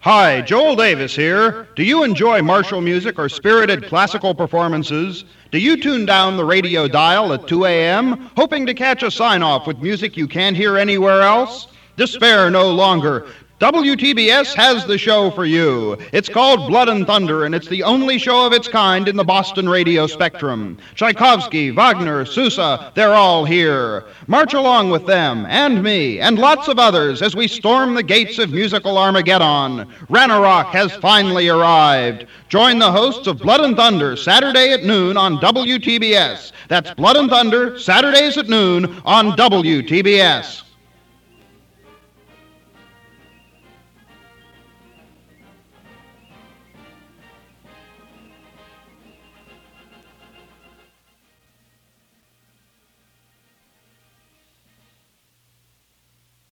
Hi, Joel Davis here. Do you enjoy martial music or spirited classical performances? Do you tune down the radio dial at 2 a.m., hoping to catch a sign-off with music you can't hear anywhere else? Despair no longer. WTBS has the show for you. It's called Blood and Thunder, and it's the only show of its kind in the Boston radio spectrum. Tchaikovsky, Wagner, Sousa, they're all here. March along with them, and me, and lots of others as we storm the gates of musical Armageddon. Ranorock has finally arrived. Join the hosts of Blood and Thunder Saturday at noon on WTBS. That's Blood and Thunder, Saturdays at noon on WTBS.